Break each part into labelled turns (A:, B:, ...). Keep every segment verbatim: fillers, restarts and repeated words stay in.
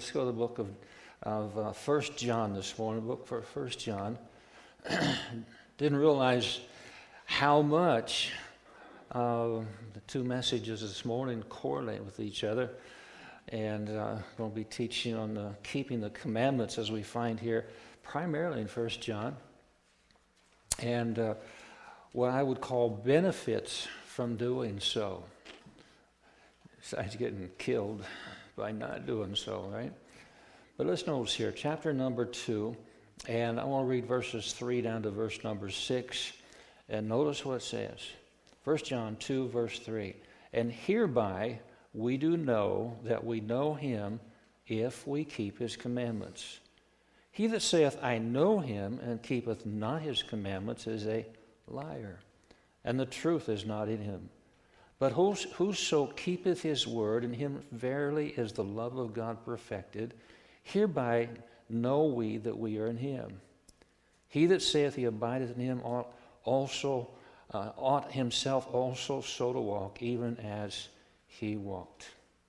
A: let's go to the book of, of uh, First John this morning, book for First John. Didn't realize how much uh, the two messages this morning correlate with each other. And uh, I'm going to be teaching on the keeping the commandments as we find here, primarily in First John. And uh, what I would call benefits from doing so. Besides getting killed by not doing so, right? But let's notice here, chapter number two, and I want to read verses three down to verse number six, and notice what it says. First John two, verse three, and hereby we do know that we know him if we keep his commandments. He that saith, I know him, and keepeth not his commandments is a liar, and the truth is not in him. But whoso keepeth his word, in him verily is the love of God perfected. Hereby know we that we are in him. He that saith he abideth in him ought also uh, ought himself also so to walk, even as he walked.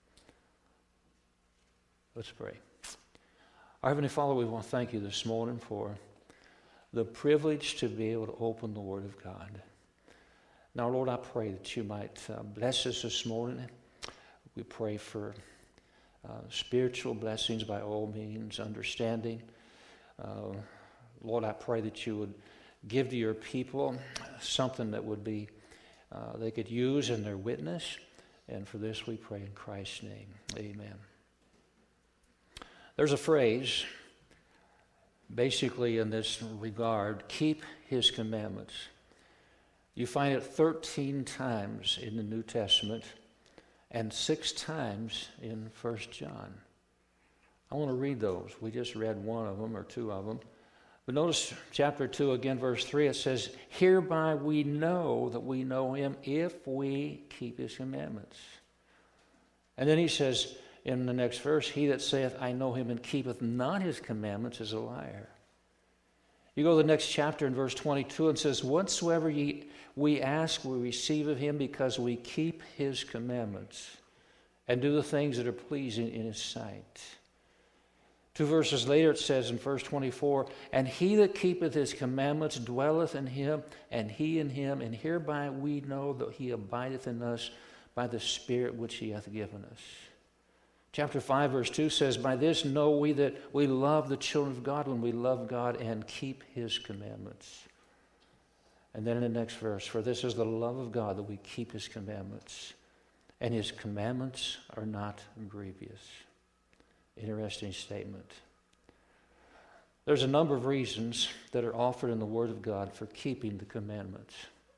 A: Let's pray. Our Heavenly Father, we want to thank you this morning for the privilege to be able to open the Word of God. Now, Lord, I pray that you might uh, bless us this morning. We pray for uh, spiritual blessings by all means, understanding. Uh, Lord, I pray that you would give to your people something that would be, uh, they could use in their witness. And for this we pray in Christ's name. Amen. There's a phrase, basically in this regard, keep his commandments. You find it thirteen times in the New Testament and six times in First John. I want to read those. We just read one of them or two of them. But notice chapter two, again, verse three, it says, hereby we know that we know him if we keep his commandments. And then he says in the next verse, he that saith, I know him and keepeth not his commandments is a liar. You go to the next chapter in verse twenty-two and says, whatsoever ye, we ask, we receive of him because we keep his commandments and do the things that are pleasing in his sight. Two verses later it says in verse twenty-four, and he that keepeth his commandments dwelleth in him, and he in him, and hereby we know that he abideth in us by the Spirit which he hath given us. Chapter five, verse two says, by this know we that we love the children of God when we love God and keep his commandments. And then in the next verse, for this is the love of God that we keep his commandments, and his commandments are not grievous. Interesting statement. There's a number of reasons that are offered in the Word of God for keeping the commandments.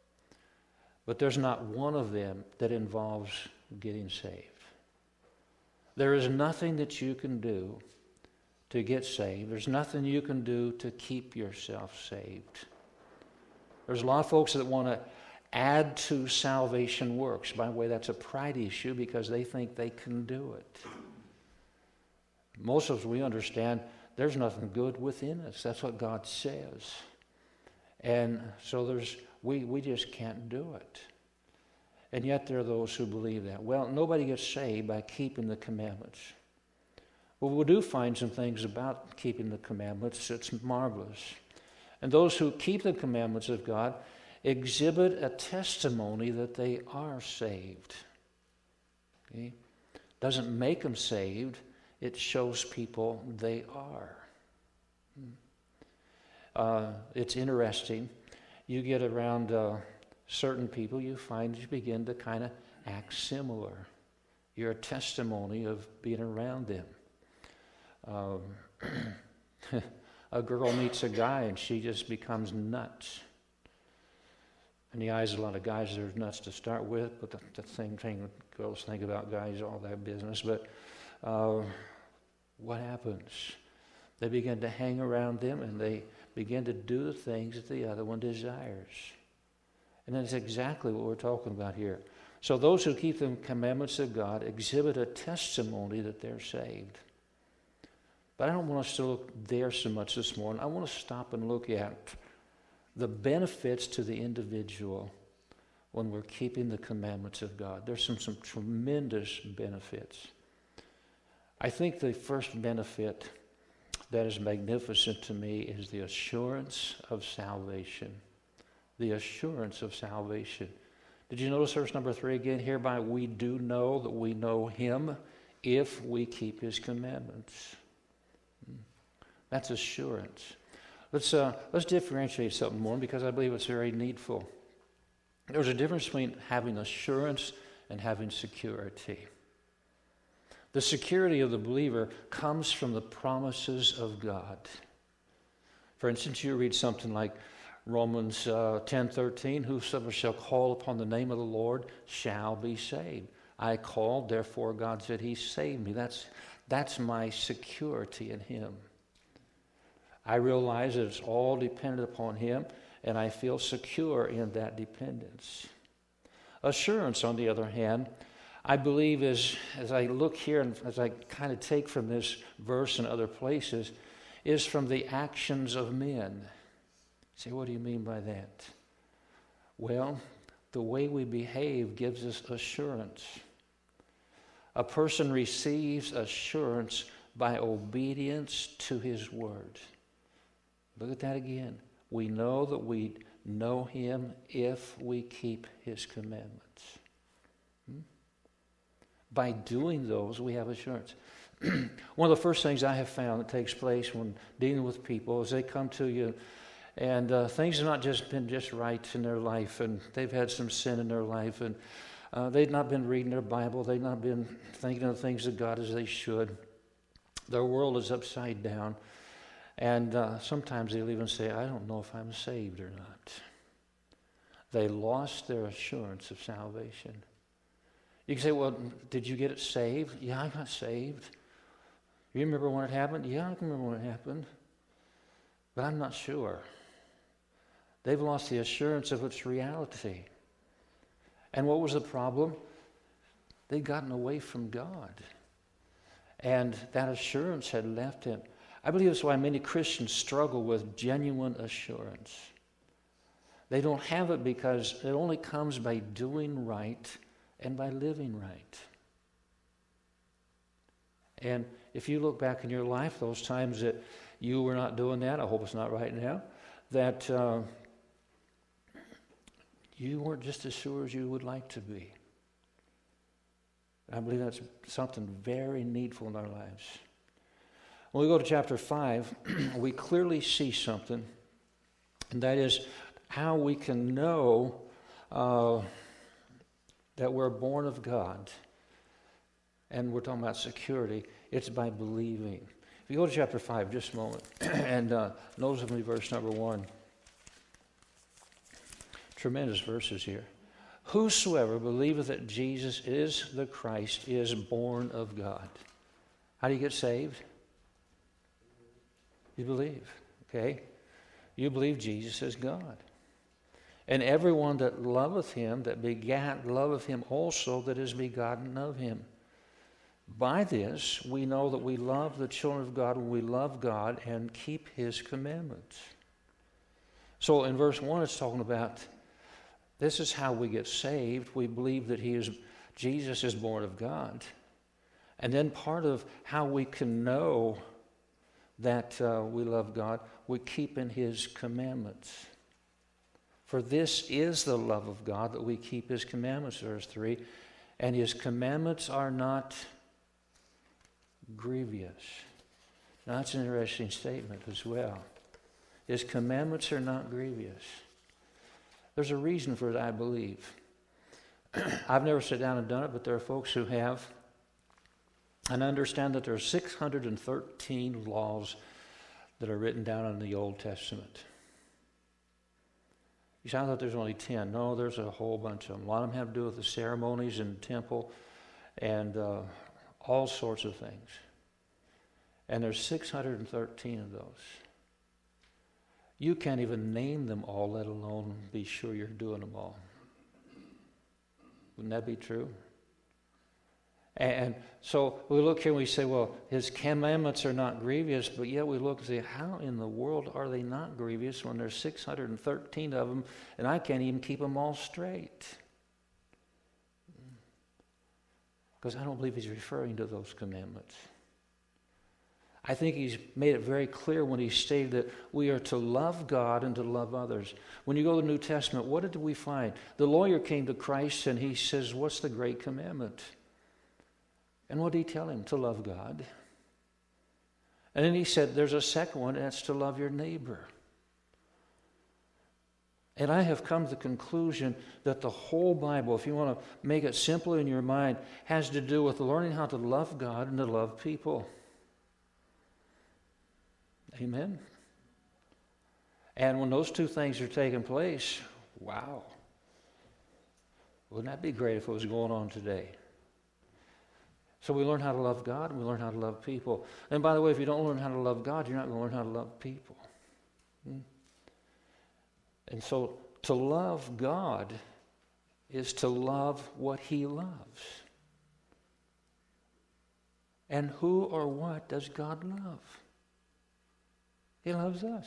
A: But there's not one of them that involves getting saved. There is nothing that you can do to get saved. There's nothing you can do to keep yourself saved. There's a lot of folks that want to add to salvation works. By the way, that's a pride issue because they think they can do it. Most of us, we understand there's nothing good within us. That's what God says. And so there's we, we just can't do it. And yet there are those who believe that. Well, nobody gets saved by keeping the commandments. Well, we do find some things about keeping the commandments that's marvelous. And those who keep the commandments of God exhibit a testimony that they are saved. Okay? Doesn't make them saved. It shows people they are. Uh, it's interesting. You get around uh, certain people, you find you begin to kind of act similar. You're a testimony of being around them. Um, a girl meets a guy and she just becomes nuts. In the eyes of a lot of guys, they're nuts to start with, but the, the same thing girls think about guys, all that business. But uh, what happens? They begin to hang around them and they begin to do the things that the other one desires. And that's exactly what we're talking about here. So those who keep the commandments of God exhibit a testimony that they're saved. But I don't want us to look there so much this morning. I want to stop and look at the benefits to the individual when we're keeping the commandments of God. There's some, some tremendous benefits. I think the first benefit that is magnificent to me is the assurance of salvation. The assurance of salvation. Did you notice verse number three again? Hereby we do know that we know him if we keep his commandments. That's assurance. Let's uh, let's differentiate something more because I believe it's very needful. There's a difference between having assurance and having security. The security of the believer comes from the promises of God. For instance, you read something like Romans uh, ten thirteen, whosoever shall call upon the name of the Lord shall be saved. I called, therefore God said he saved me. That's, that's my security in him. I realize that it's all dependent upon him, and I feel secure in that dependence. Assurance, on the other hand, I believe is, as I look here and as I kind of take from this verse and other places, is from the actions of men. Say, what do you mean by that? Well, the way we behave gives us assurance. A person receives assurance by obedience to his word. Look at that again. We know that we know him if we keep his commandments. Hmm? By doing those, we have assurance. One of the first things I have found that takes place when dealing with people is they come to you and uh, things have not just been just right in their life, and they've had some sin in their life, and uh, they've not been reading their Bible, they've not been thinking of the things of God as they should. Their world is upside down, and uh, sometimes they'll even say, I don't know if I'm saved or not. They lost their assurance of salvation. You can say, well, did you get it saved? Yeah, I got saved. You remember when it happened? Yeah, I can remember when it happened. But I'm not sure. They've lost the assurance of its reality. And what was the problem? They'd gotten away from God. And that assurance had left him. I believe that's why many Christians struggle with genuine assurance. They don't have it because it only comes by doing right and by living right. And if you look back in your life, those times that you were not doing that, I hope it's not right now, that uh, you weren't just as sure as you would like to be. I believe that's something very needful in our lives. When we go to chapter five, we clearly see something, and that is how we can know uh, that we're born of God. And we're talking about security. It's by believing. If you go to chapter five, just a moment, and uh, notice with me verse number one. Tremendous verses here. Whosoever believeth that Jesus is the Christ is born of God. How do you get saved? You believe, okay? You believe Jesus is God. And everyone that loveth him, that begat, loveth him also that is begotten of him. By this we know that we love the children of God when we love God and keep his commandments. So in verse one it's talking about this is how we get saved. We believe that he is Jesus is born of God. And then part of how we can know that uh, we love God, we keep in his commandments. For this is the love of God, that we keep his commandments, verse three. And his commandments are not grievous. Now that's an interesting statement as well. His commandments are not grievous. There's a reason for it, I believe. I've never sat down and done it, but there are folks who have. And I understand that there are six hundred thirteen laws that are written down in the Old Testament. You say, I thought there's only ten. No, there's a whole bunch of them. A lot of them have to do with the ceremonies in the temple and uh, all sorts of things. And there's six hundred thirteen of those. You can't even name them all, let alone be sure you're doing them all. Wouldn't that be true? And so we look here and we say, well, his commandments are not grievous, but yet we look and say, how in the world are they not grievous when there's six hundred thirteen of them and I can't even keep them all straight? Because I don't believe he's referring to those commandments. I think he's made it very clear when he stated that we are to love God and to love others. When you go to the New Testament, what did we find? The lawyer came to Christ and he says, what's the great commandment? And what did he tell him? To love God. And then he said, there's a second one, and that's to love your neighbor. And I have come to the conclusion that the whole Bible, if you want to make it simple in your mind, has to do with learning how to love God and to love people. Amen? And when those two things are taking place, wow. Wouldn't that be great if it was going on today? So we learn how to love God and we learn how to love people. And by the way, if you don't learn how to love God, you're not going to learn how to love people. Hmm? And so to love God is to love what he loves. And who or what does God love? He loves us.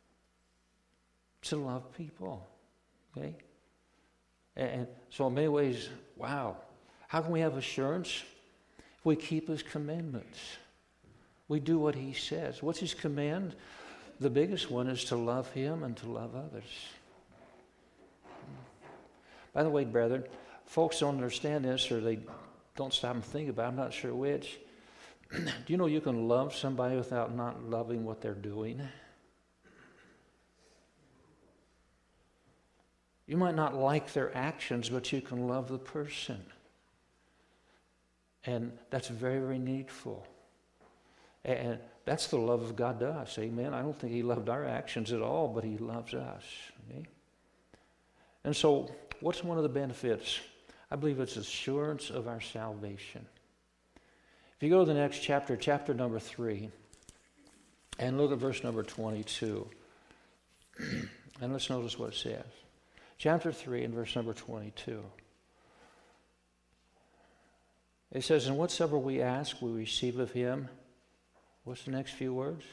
A: To love people. Okay? And so in many ways, wow. How can we have assurance? If we keep his commandments. We do what he says. What's his command? The biggest one is to love him and to love others. By the way, brethren, folks don't understand this or they don't stop and think about it. I'm not sure which. Do you know you can love somebody without not loving what they're doing? You might not like their actions, but you can love the person. And that's very, very needful. And that's the love of God to us. Amen. I don't think he loved our actions at all, but he loves us. Okay? And so, what's one of the benefits? I believe it's assurance of our salvation. If you go to the next chapter, chapter number three, and look at verse number twenty-two, and let's notice what it says. Chapter three and verse number twenty-two. It says, and whatsoever we ask, we receive of him. What's the next few words?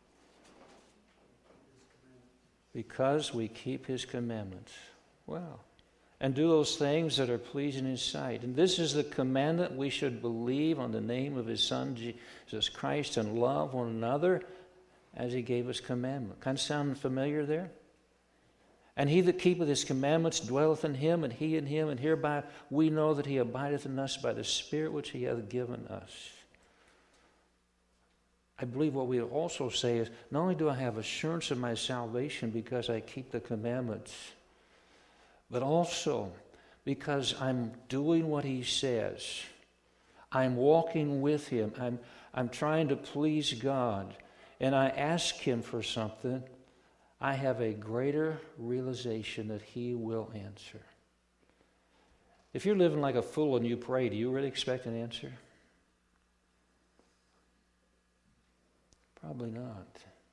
A: Because we keep his commandments. Wow. And do those things that are pleasing in his sight. And this is the commandment: we should believe on the name of his Son, Jesus Christ, and love one another as he gave us commandment. Kind of sound familiar there? And he that keepeth his commandments dwelleth in him, and he in him, and hereby we know that he abideth in us by the Spirit which he hath given us. I believe what we also say is, not only do I have assurance of my salvation because I keep the commandments, but also because I'm doing what he says. I'm walking with him. I'm, I'm trying to please God. And I ask him for something, I have a greater realization that he will answer. If you're living like a fool and you pray, do you really expect an answer? Probably not.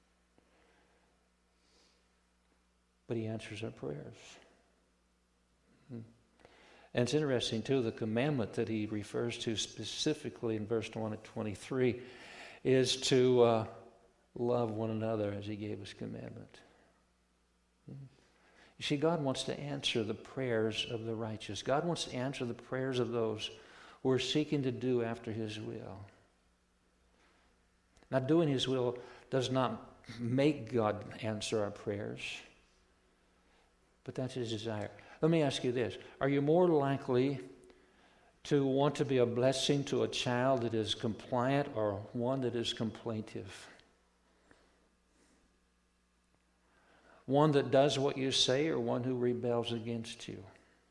A: But he answers our prayers. Hmm. And it's interesting, too, the commandment that he refers to specifically in verse twenty-three is to uh, love one another as he gave us commandment. Hmm. You see, God wants to answer the prayers of the righteous. God wants to answer the prayers of those who are seeking to do after his will. Now, doing his will does not make God answer our prayers, but that's his desire. Let me ask you this. Are you more likely to want to be a blessing to a child that is compliant or one that is complaintive? One that does what you say or one who rebels against you?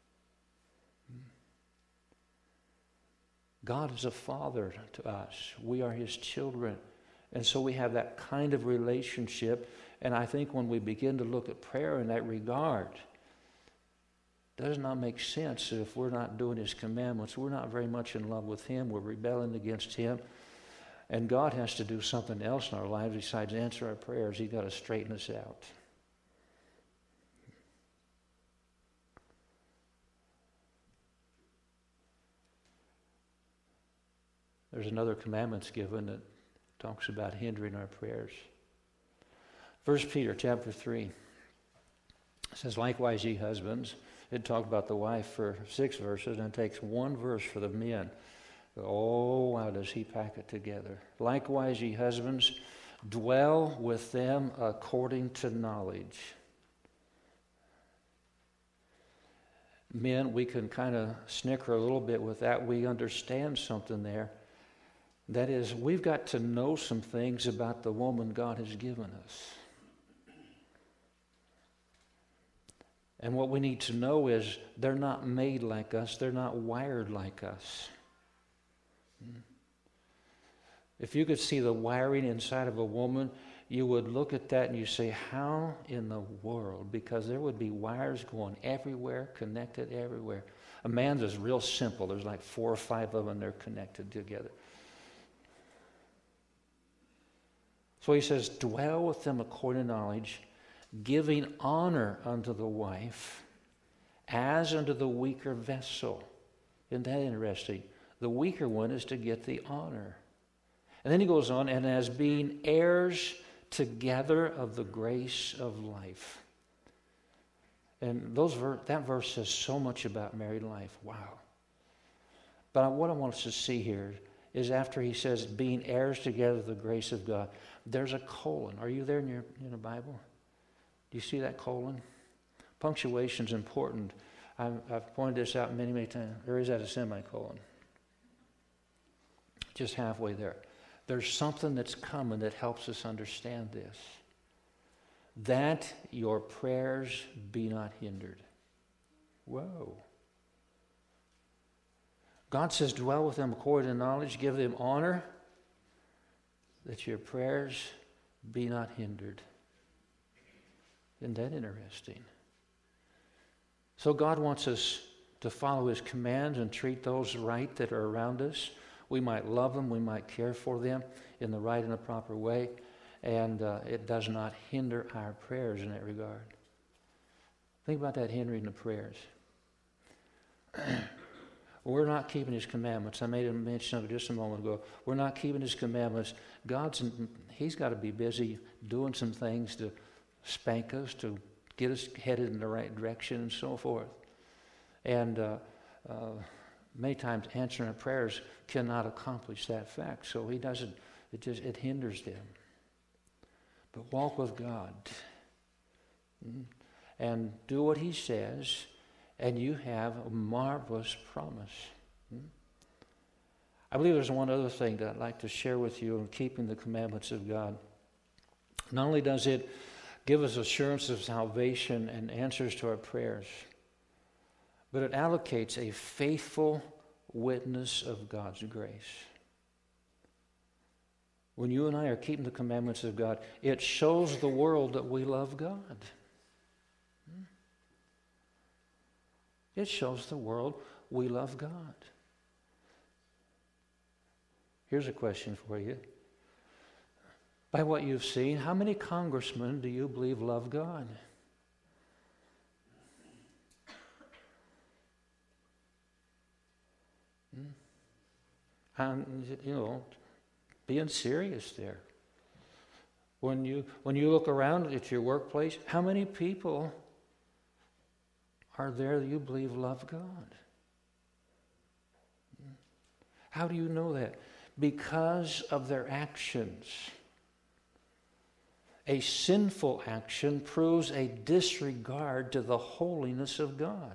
A: God is a father to us. We are his children. And so we have that kind of relationship. And I think when we begin to look at prayer in that regard, it does not make sense if we're not doing his commandments. We're not very much in love with him. We're rebelling against him. And God has to do something else in our lives besides answer our prayers. He's got to straighten us out. There's another commandments given that talks about hindering our prayers. First Peter chapter three says, likewise, ye husbands. It talked about the wife for six verses, and it takes one verse for the men. Oh, wow, does he pack it together. Likewise, ye husbands, dwell with them according to knowledge. Men, we can kind of snicker a little bit with that. We understand something there. That is, we've got to know some things about the woman God has given us. And what we need to know is they're not made like us. They're not wired like us. If you could see the wiring inside of a woman, you would look at that and you say, how in the world? Because there would be wires going everywhere, connected everywhere. A man's is real simple. There's like four or five of them, they're connected together. So he says, dwell with them according to knowledge, giving honor unto the wife as unto the weaker vessel. Isn't that interesting? The weaker one is to get the honor. And then he goes on, and as being heirs together of the grace of life. And those ver- that verse says so much about married life. Wow. But what I want us to see here is after he says, being heirs together of the grace of God, there's a colon. Are you there in your in the Bible? Do you see that colon? Punctuation is important. I've, I've pointed this out many, many times. Or is that a semicolon? Just halfway there. There's something that's coming that helps us understand this. That your prayers be not hindered. Whoa. God says, dwell with them according to knowledge, give them honor, that your prayers be not hindered. Isn't that interesting? So God wants us to follow his commands and treat those right that are around us. We might love them, we might care for them in the right and the proper way, and uh, it does not hinder our prayers in that regard. Think about that hindering the prayers. We're not keeping his commandments. I made a mention of it just a moment ago. We're not keeping his commandments. God's, he's got to be busy doing some things to spank us, to get us headed in the right direction and so forth. And uh, uh, many times answering our prayers cannot accomplish that fact. So he doesn't, it just, it hinders them. But walk with God. And do what he says, and you have a marvelous promise. I believe there's one other thing that I'd like to share with you in keeping the commandments of God. Not only does it give us assurance of salvation and answers to our prayers, but it allocates a faithful witness of God's grace. When you and I are keeping the commandments of God, it shows the world that we love God. It shows the world we love God. Here's a question for you. By what you've seen, how many congressmen do you believe love God? And, you know, being serious there. When you when you look around at your workplace, how many people are there that you believe love God? How do you know that? Because of their actions. A sinful action proves a disregard to the holiness of God.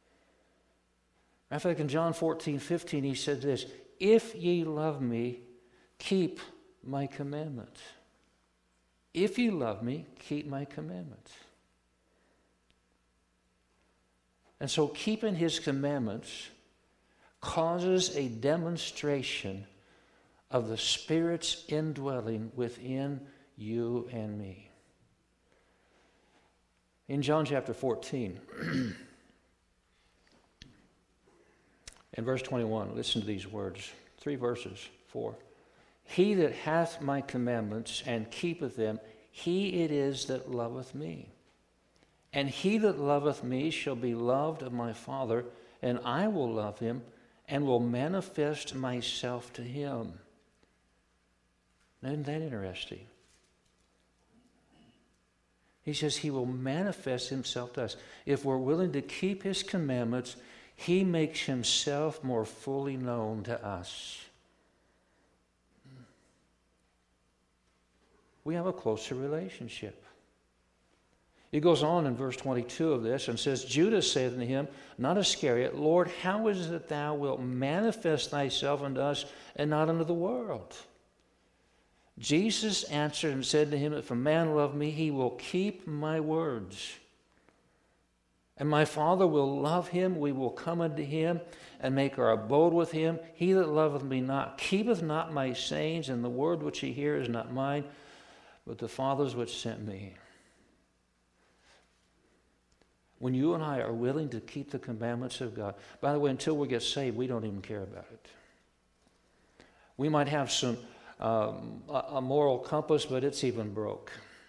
A: I think in John fourteen fifteen he said this, if ye love me, keep my commandments. If you love me, keep my commandments. And so keeping his commandments causes a demonstration of the Spirit's indwelling within you and me. In John chapter fourteen, in verse twenty-one, listen to these words. Three verses, four. He that hath my commandments and keepeth them, he it is that loveth me. And he that loveth me shall be loved of my Father, and I will love him, and will manifest myself to him. Isn't that interesting? He says he will manifest himself to us. If we're willing to keep his commandments, He makes himself more fully known to us. We have a closer relationship. He goes on in verse twenty-two of this and says, Judas said unto him, not Iscariot, Lord, how is it that thou wilt manifest thyself unto us and not unto the world? Jesus answered and said to him, if a man love me, he will keep my words. And my Father will love him, we will come unto him and make our abode with him. He that loveth me not keepeth not my sayings, and the word which he heareth is not mine, but the Father's which sent me. When you and I are willing to keep the commandments of God, by the way, until we get saved, we don't even care about it. We might have some um, a moral compass, but it's even broke.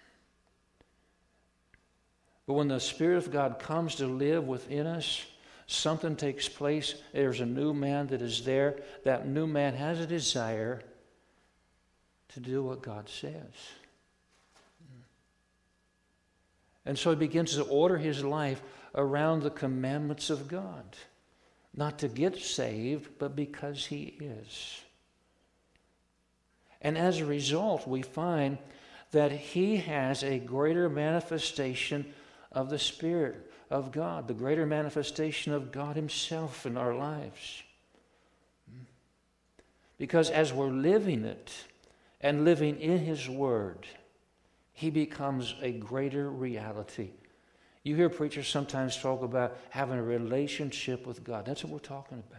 A: But when the Spirit of God comes to live within us, something takes place. There's a new man that is there. That new man has a desire to do what God says. And so he begins to order his life around the commandments of God. Not to get saved, but because he is. And as a result, we find that he has a greater manifestation of the Spirit of God, the greater manifestation of God himself in our lives. Because as we're living it and living in his word, he becomes a greater reality. You hear preachers sometimes talk about having a relationship with God. That's what we're talking about.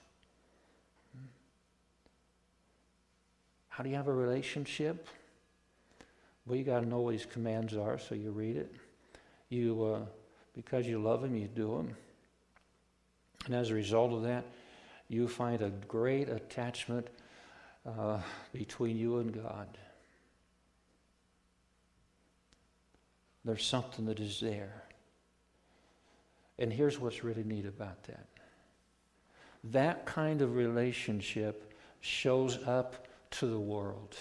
A: How do you have a relationship? Well, you got to know what his commands are, so you read it. You, uh, because you love him, you do them. And as a result of that, you find a great attachment uh, between you and God. There's something that is there. And here's what's really neat about that. That kind of relationship shows up to the world.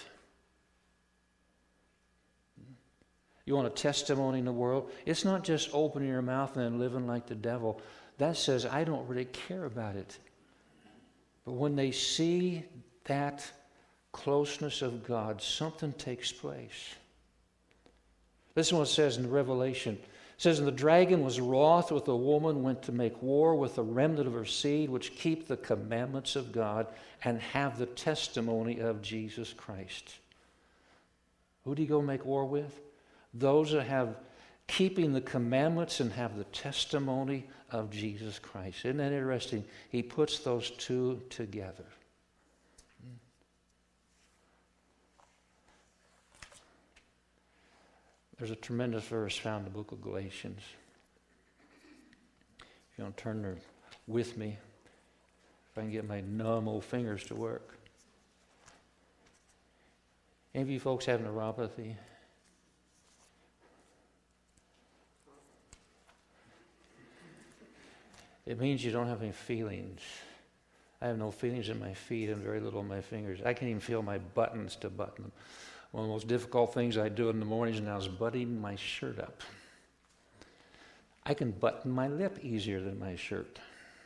A: You want a testimony in the world? It's not just opening your mouth and then living like the devil. That says, I don't really care about it. But when they see that closeness of God, something takes place. Listen to what it says in Revelation. It says, and the dragon was wroth with the woman, went to make war with the remnant of her seed, which keep the commandments of God and have the testimony of Jesus Christ. Who do you go make war with? Those that have keeping the commandments and have the testimony of Jesus Christ. Isn't that interesting? He puts those two together. There's a tremendous verse found in the book of Galatians. If you want to turn there with me, if I can get my numb old fingers to work. Any of you folks have neuropathy? It means you don't have any feelings. I have no feelings in my feet and very little in my fingers. I can't even feel my buttons to button them. One of the most difficult things I do in the mornings now is buttoning my shirt up. I can button my lip easier than my shirt.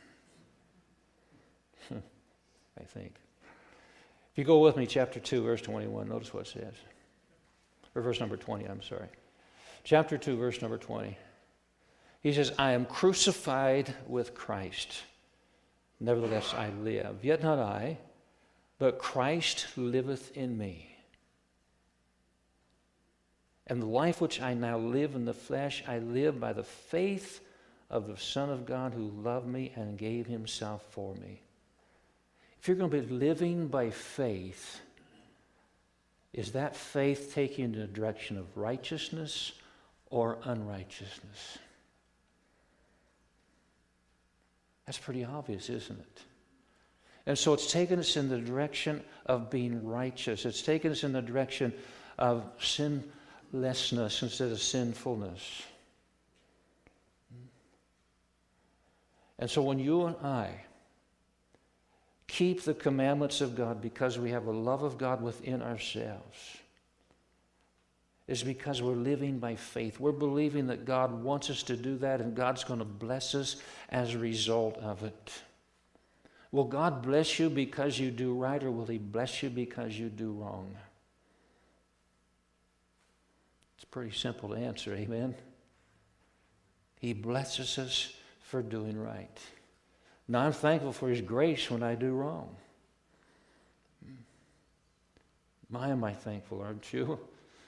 A: I think. If you go with me, chapter two, verse twenty-one, notice what it says. Or verse number twenty, I'm sorry. Chapter two, verse number twenty. He says, I am crucified with Christ. Nevertheless I live. Yet not I, but Christ liveth in me. And the life which I now live in the flesh, I live by the faith of the Son of God who loved me and gave himself for me. If you're going to be living by faith, is that faith taking you in the direction of righteousness or unrighteousness? That's pretty obvious, isn't it? And so it's taken us in the direction of being righteous. It's taken us in the direction of sinlessness instead of sinfulness. And so when you and I keep the commandments of God because we have a love of God within ourselves, is because we're living by faith. We're believing that God wants us to do that, and God's going to bless us as a result of it. Will God bless you because you do right, or will He bless you because you do wrong? It's pretty simple to answer, amen? He blesses us for doing right. Now, I'm thankful for His grace when I do wrong. My, am I thankful, aren't you?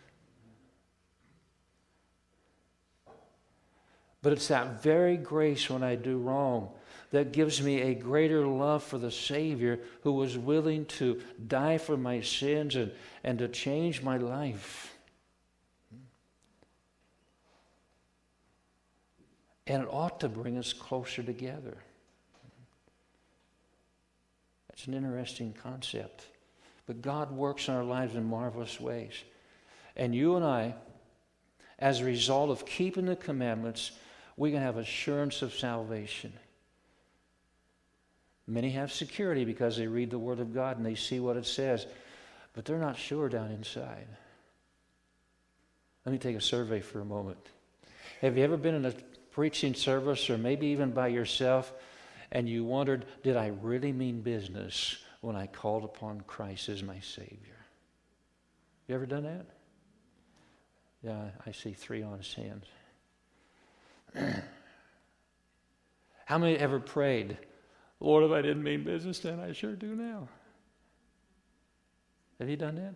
A: But it's that very grace when I do wrong that gives me a greater love for the Savior who was willing to die for my sins and, and to change my life. And it ought to bring us closer together. That's an interesting concept. But God works in our lives in marvelous ways. And you and I, as a result of keeping the commandments, we can have assurance of salvation. Many have security because they read the Word of God and they see what it says, but they're not sure down inside. Let me take a survey for a moment. Have you ever been in a preaching service, or maybe even by yourself, and you wondered, did I really mean business when I called upon Christ as my Savior? You ever done that? Yeah, I see three honest hands. How many ever prayed, Lord, if I didn't mean business then, I sure do now? Have you done that?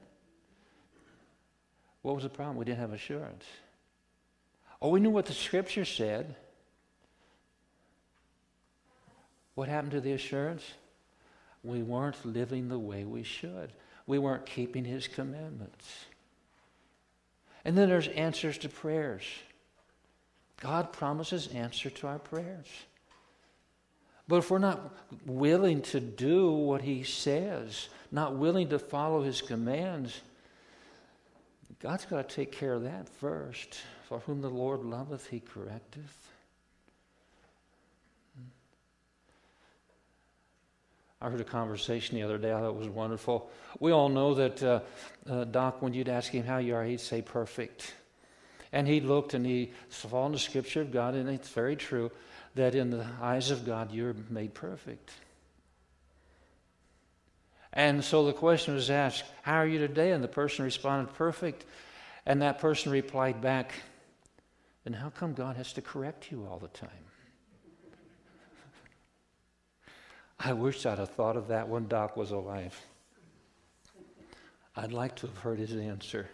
A: What was the problem? We didn't have assurance. Oh, we knew what the Scripture said. What happened to the assurance? We weren't living the way we should. We weren't keeping His commandments. And then there's answers to prayers. God promises answer to our prayers. But if we're not willing to do what He says, not willing to follow His commands, God's got to take care of that first. For whom the Lord loveth, He correcteth. I heard a conversation the other day. I thought it was wonderful. We all know that, uh, uh, Doc, when you'd ask him how you are, he'd say perfect. And he looked and he saw in the Scripture of God, and it's very true, that in the eyes of God you're made perfect. And so the question was asked, how are you today? And the person responded, perfect. And that person replied back, then how come God has to correct you all the time? I wish I'd have thought of that when Doc was alive. I'd like to have heard his answer.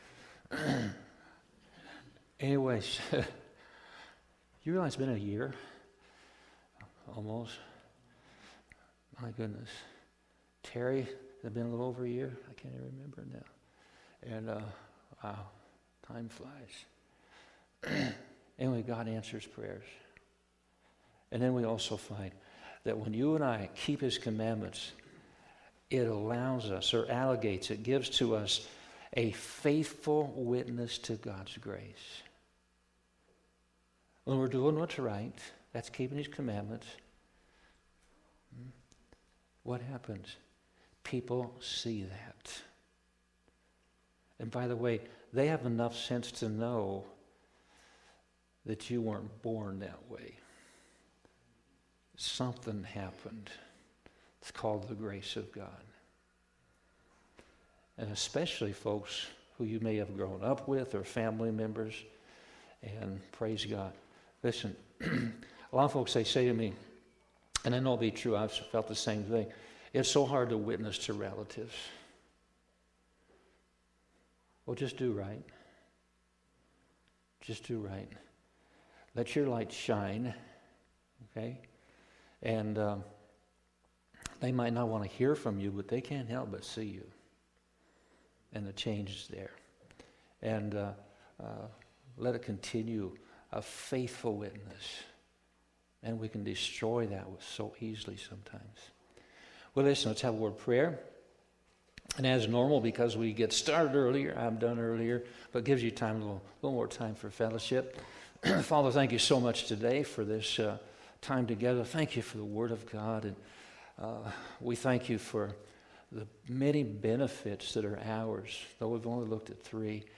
A: Anyways, you realize it's been a year? Almost. My goodness. Terry, has it been a little over a year? I can't even remember now. And, uh, wow, time flies. Anyway, God answers prayers. And then we also find that when you and I keep His commandments, it allows us, or allogates, it gives to us a faithful witness to God's grace. When we're doing what's right, that's keeping His commandments, what happens? People see that. And by the way, they have enough sense to know that you weren't born that way. Something happened. It's called the grace of God. And especially folks who you may have grown up with or family members. And praise God. Listen, a lot of folks, they say to me, and I know it'll be true, I've felt the same thing, it's so hard to witness to relatives. Well, just do right. Just do right. Let your light shine, okay? And um, they might not want to hear from you, but they can't help but see you. And the change is there. And uh, uh, let it continue, a faithful witness. And we can destroy that so easily sometimes. Well, listen, let's have a word of prayer. And as normal, because we get started earlier, I'm done earlier, but gives you time, a little, little more time for fellowship. Father, thank you so much today for this uh, time together. Thank you for the Word of God. And uh, we thank you for the many benefits that are ours, though we've only looked at three.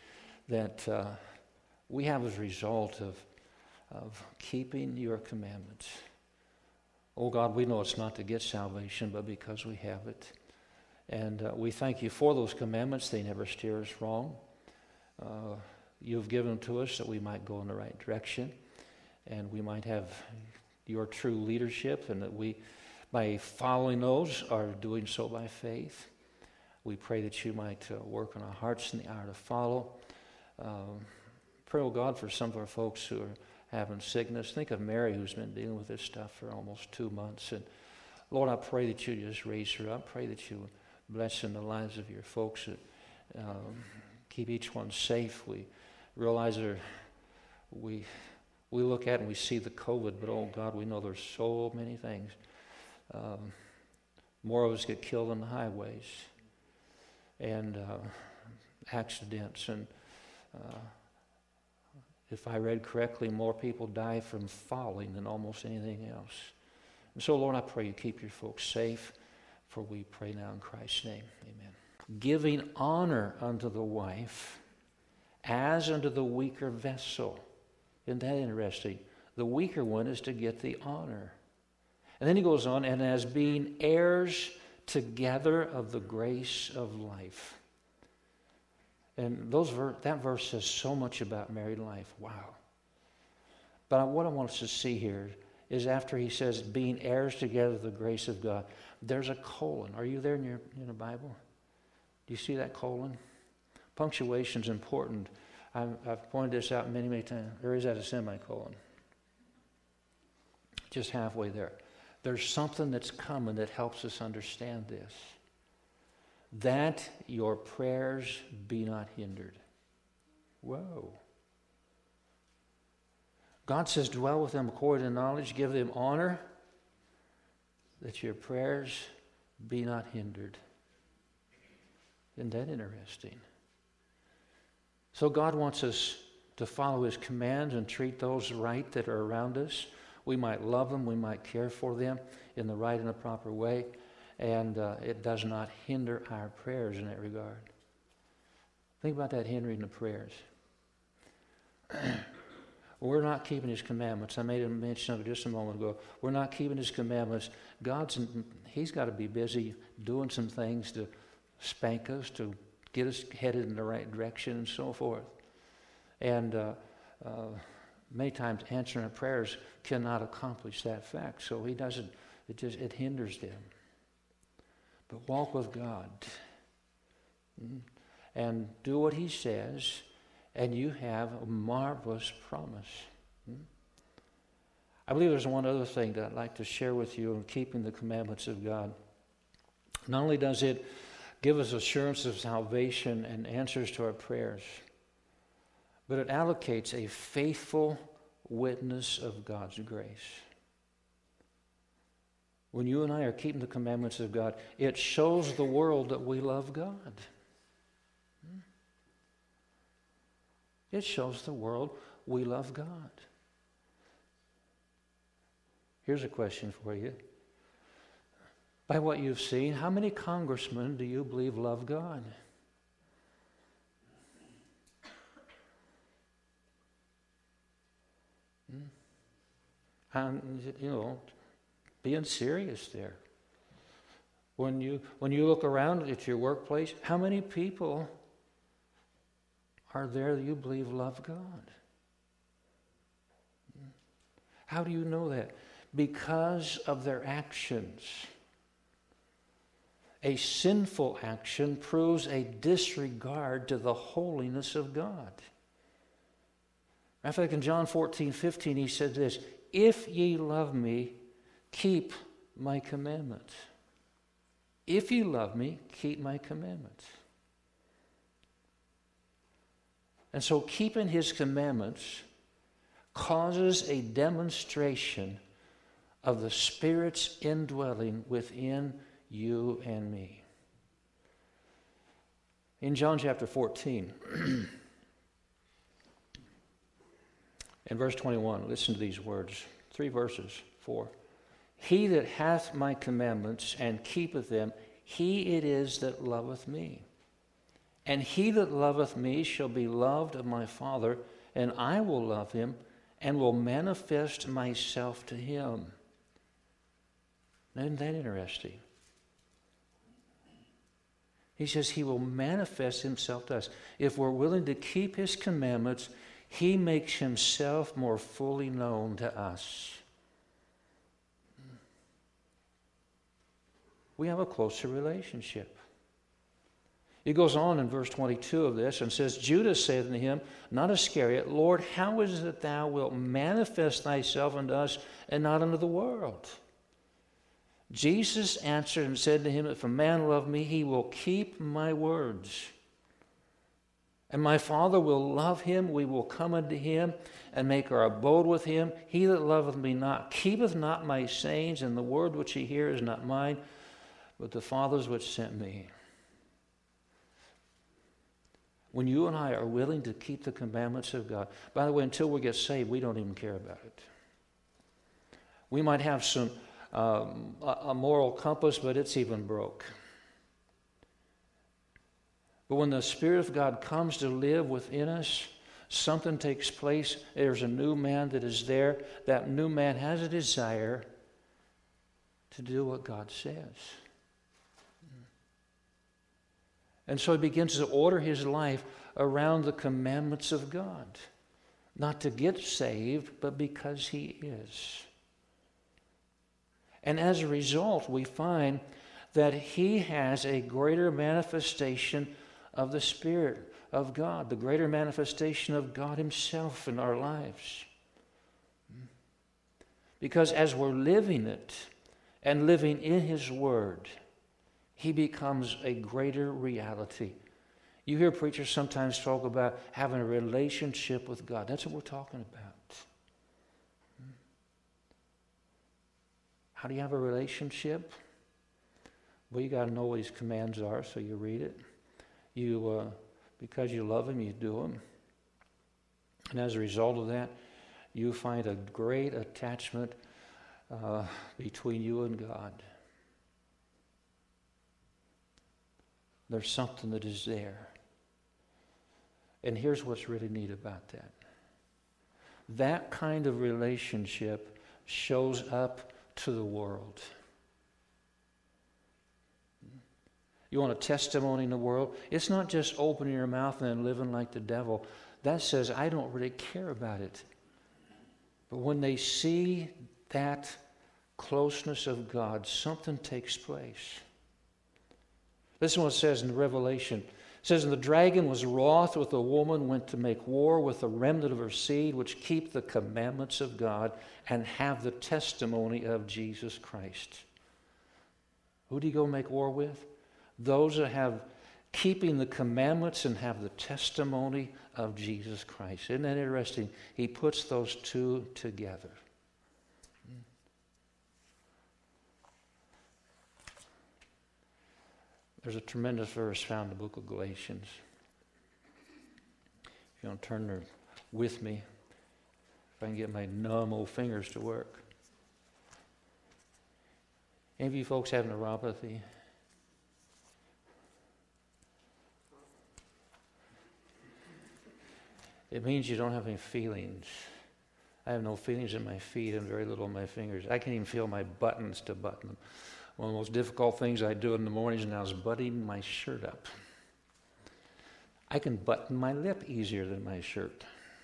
A: that uh, we have as a result of, of keeping your commandments. Oh God, we know it's not to get salvation, but because we have it. And uh, we thank you for those commandments. They never steer us wrong. Uh, you've given them to us that we might go in the right direction, and we might have your true leadership, and that we, by following those, are doing so by faith. We pray that you might uh, work on our hearts in the hour to follow. Um, pray, oh God, for some of our folks who are having sickness. Think of Mary, who's been dealing with this stuff for almost two months. And Lord, I pray that you just raise her up. Pray that you bless in the lives of your folks. That, um, keep each one safe. We realize that we we look at and we see the COVID, but oh God, we know there's so many things. Um, more of us get killed on the highways and uh, accidents, and uh, if I read correctly, more people die from falling than almost anything else. And so, Lord, I pray you keep your folks safe, for we pray now in Christ's name. Amen. Giving honor unto the wife as unto the weaker vessel. Isn't that interesting? The weaker one is to get the honor. And then he goes on, and as being heirs together of the grace of life. And those ver- that verse says so much about married life. Wow. But what I want us to see here is after he says, being heirs together of the grace of God, there's a colon. Are you there in your in the Bible? Do you see that colon? Punctuation is important. I've, I've pointed this out many, many times. Or is that a semicolon? Just halfway there. There's something that's coming that helps us understand this. That your prayers be not hindered. Whoa. God says, dwell with them according to knowledge, give them honor, that your prayers be not hindered. Isn't that interesting? So God wants us to follow his commands and treat those right that are around us. We might love them, we might care for them in the right and the proper way, and uh, it does not hinder our prayers in that regard. Think about that hindering the prayers. We're not keeping his commandments. I made a mention of it just a moment ago. We're not keeping his commandments. God's, he's got to be busy doing some things to spank us, to get us headed in the right direction and so forth. And uh, uh, many times answering our prayers cannot accomplish that fact. So he doesn't, it just, it hinders them. But walk with God. And do what he says, and you have a marvelous promise. I believe there's one other thing that I'd like to share with you in keeping the commandments of God. Not only does it give us assurance of salvation and answers to our prayers, but it allocates a faithful witness of God's grace. When you and I are keeping the commandments of God, it shows the world that we love God. It shows the world we love God. Here's a question for you. By what you've seen, how many congressmen do you believe love God? Hmm? And, you know, being serious there. When you when you look around at your workplace, how many people are there that you believe love God? How do you know that? Because of their actions. A sinful action proves a disregard to the holiness of God. I think in John fourteen fifteen he said this, if ye love me, keep my commandments. If you love me, keep my commandments. And so keeping his commandments causes a demonstration of the Spirit's indwelling within you and me. In John chapter fourteen, in verse twenty-one, listen to these words, three verses, four. He that hath my commandments and keepeth them, he it is that loveth me. And he that loveth me shall be loved of my Father, and I will love him, and will manifest myself to him. Isn't that interesting? He says he will manifest himself to us. If we're willing to keep his commandments, he makes himself more fully known to us. We have a closer relationship. He goes on in verse twenty-two of this and says, Judas saith unto him, not Iscariot, Lord, how is it that thou wilt manifest thyself unto us and not unto the world? Jesus answered and said to him, if a man love me, he will keep my words. And my Father will love him, we will come unto him and make our abode with him. He that loveth me not keepeth not my sayings, and the word which he heareth is not mine, but the Father's which sent me. When you and I are willing to keep the commandments of God, by the way, until we get saved, we don't even care about it. We might have some um, a moral compass, but it's even broke. But when the Spirit of God comes to live within us, something takes place. There's a new man that is there. That new man has a desire to do what God says. And so he begins to order his life around the commandments of God. Not to get saved, but because he is. And as a result, we find that he has a greater manifestation of the Spirit of God, the greater manifestation of God himself in our lives. Because as we're living it and living in his word, he becomes a greater reality. You hear preachers sometimes talk about having a relationship with God. That's what we're talking about. How do you have a relationship? Well, you got to know what his commands are, so you read it. You, uh, because you love him, you do them. And as a result of that, you find a great attachment uh, between you and God. There's something that is there. And here's what's really neat about that. That kind of relationship shows up to the world. You want a testimony in the world? It's not just opening your mouth and then living like the devil. That says, I don't really care about it. But when they see that closeness of God, something takes place. Listen to what it says in Revelation. It says, and the dragon was wroth with the woman, went to make war with the remnant of her seed, which keep the commandments of God and have the testimony of Jesus Christ. Who do you go make war with? Those that have keeping the commandments and have the testimony of Jesus Christ. Isn't that interesting? He puts those two together. There's a tremendous verse found in the book of Galatians. If you want to turn there with me, if I can get my numb old fingers to work. Any of you folks have neuropathy? It means you don't have any feelings. I have no feelings in my feet and very little in my fingers. I can't even feel my buttons to button them. One of the most difficult things I do in the mornings now is buttoning my shirt up. I can button my lip easier than my shirt.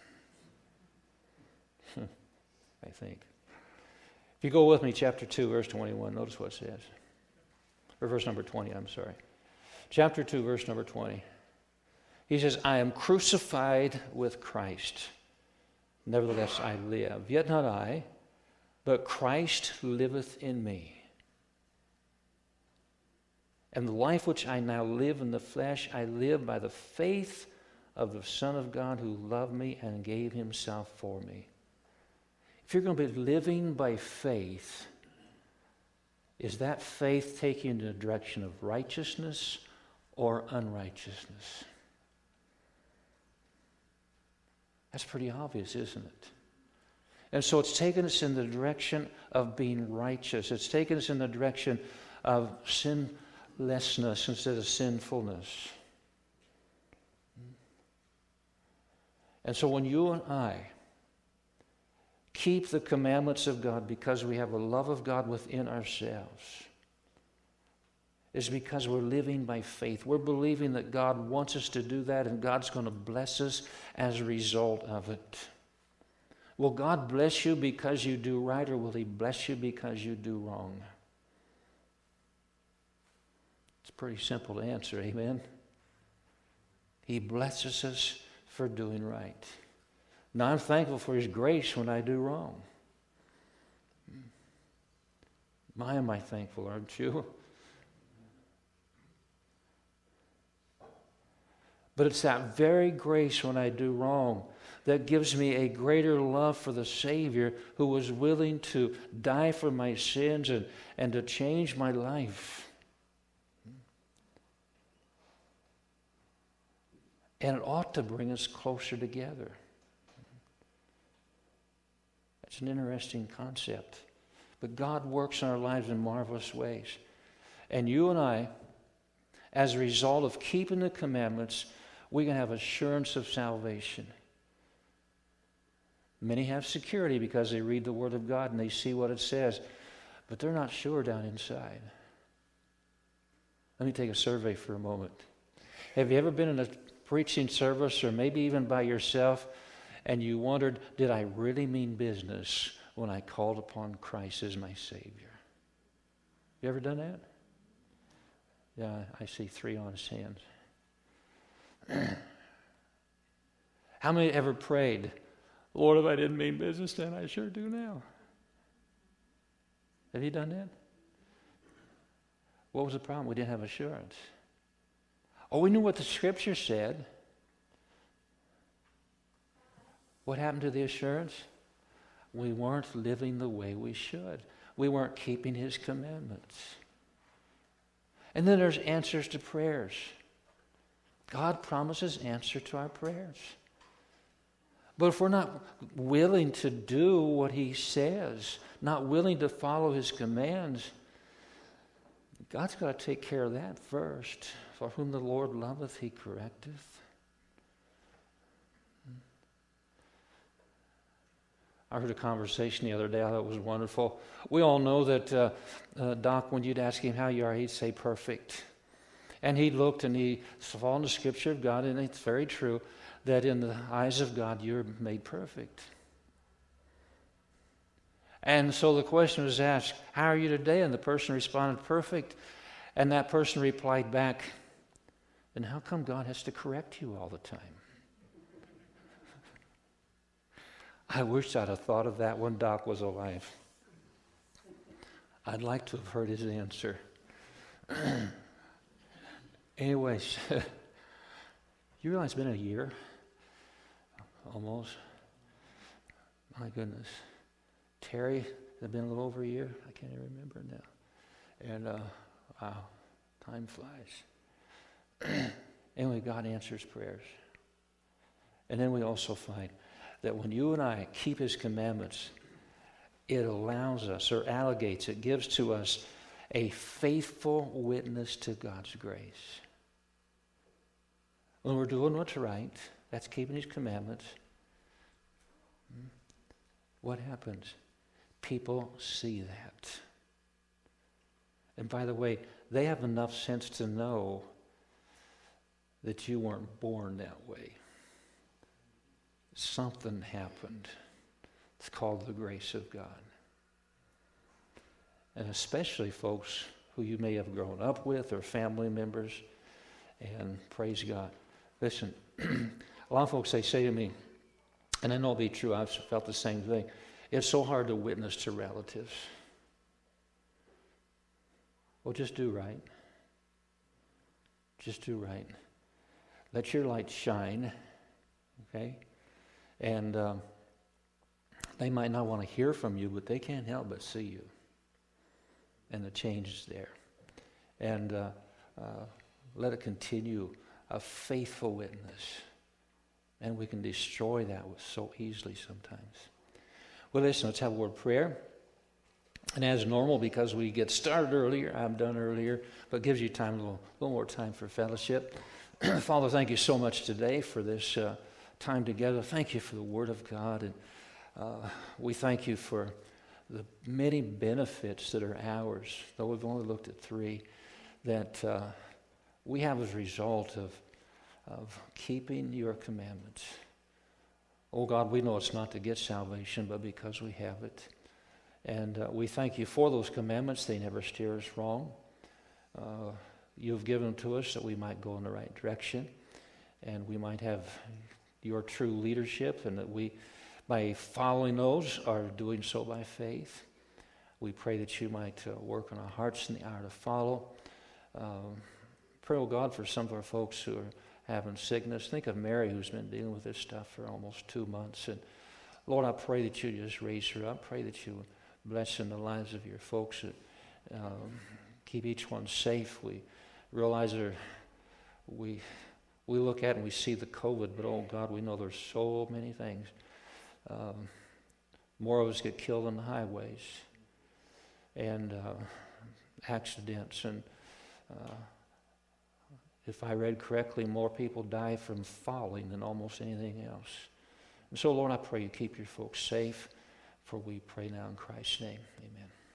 A: I think. If you go with me, chapter two, verse twenty-one, notice what it says. Or verse number twenty, I'm sorry. Chapter two, verse number twenty. He says, I am crucified with Christ. Nevertheless I live. Yet not I, but Christ liveth in me. And the life which I now live in the flesh, I live by the faith of the Son of God who loved me and gave himself for me. If you're going to be living by faith, is that faith taking you in the direction of righteousness or unrighteousness? That's pretty obvious, isn't it? And so it's taken us in the direction of being righteous. It's taken us in the direction of sinlessness instead of sinfulness. And so when you and I keep the commandments of God because we have a love of God within ourselves, it's because we're living by faith. We're believing that God wants us to do that, and God's going to bless us as a result of it. Will God bless you because you do right, or will He bless you because you do wrong? It's pretty simple to answer, amen? He blesses us for doing right. Now, I'm thankful for His grace when I do wrong. My, am I thankful, aren't you? But it's that very grace when I do wrong that gives me a greater love for the Savior who was willing to die for my sins and, and to change my life. And it ought to bring us closer together. That's an interesting concept. But God works in our lives in marvelous ways. And you and I, as a result of keeping the commandments, we can have assurance of salvation. Many have security because they read the Word of God and they see what it says, but they're not sure down inside. Let me take a survey for a moment. Have you ever been in a preaching service, or maybe even by yourself, and you wondered, did I really mean business when I called upon Christ as my Savior? You ever done that? Yeah, I see three honest hands. How many ever prayed, Lord, if I didn't mean business then, I sure do now? Have you done that? What was the problem? We didn't have assurance. Oh, we knew what the Scripture said. What happened to the assurance? We weren't living the way we should. We weren't keeping His commandments. And then there's answers to prayers. God promises answer to our prayers. But if we're not willing to do what He says, not willing to follow His commands, God's got to take care of that first. For whom the Lord loveth, He correcteth. I heard a conversation the other day. I thought it was wonderful. We all know that, uh, uh, Doc, when you'd ask him how you are, he'd say perfect. And he looked and he saw in the Scripture of God, and it's very true, that in the eyes of God you're made perfect. And so the question was asked, how are you today? And the person responded, perfect. And that person replied back, then how come God has to correct you all the time? I wish I'd have thought of that when Doc was alive. I'd like to have heard his answer. Anyways, you realize it's been a year? Almost. My goodness. Terry, has it been a little over a year? I can't even remember now. And, uh, wow, time flies. Anyway, God answers prayers. And then we also find that when you and I keep His commandments, it allows us, or allogates, it gives to us a faithful witness to God's grace. When we're doing what's right, that's keeping His commandments, what happens? People see that. And by the way, they have enough sense to know that you weren't born that way. Something happened. It's called the grace of God. And especially folks who you may have grown up with or family members. And praise God. Listen, a lot of folks, they say to me, and I know it'll be true, I've felt the same thing, it's so hard to witness to relatives. Well, just do right. Just do right. Let your light shine, okay? And um, they might not want to hear from you, but they can't help but see you. And the change is there. And uh, uh, let it continue, a faithful witness. And we can destroy that so easily sometimes. Well, listen, let's have a word of prayer. And as normal, because we get started earlier, I'm done earlier, but gives you time, a little, little more time for fellowship. Father, thank you so much today for this uh, time together. Thank you for the Word of God. And uh, we thank you for the many benefits that are ours, though we've only looked at three, that uh, we have as a result of, of keeping your commandments. Oh God, we know it's not to get salvation, but because we have it. And uh, we thank you for those commandments. They never steer us wrong. Uh, you've given them to us that we might go in the right direction and we might have your true leadership, and that we, by following those, are doing so by faith. We pray that you might uh, work on our hearts in the hour to follow. Um, pray, oh God, for some of our folks who are having sickness. Think of Mary, who's been dealing with this stuff for almost two months. And Lord, I pray that you just raise her up. Pray that you bless in the lives of your folks. That, um, keep each one safe. We realize that we we look at and we see the COVID, but oh God, we know there's so many things. Um, more of us get killed on the highways and uh, accidents, and uh, if I read correctly, more people die from falling than almost anything else. And so, Lord, I pray you keep your folks safe, for we pray now in Christ's name. Amen.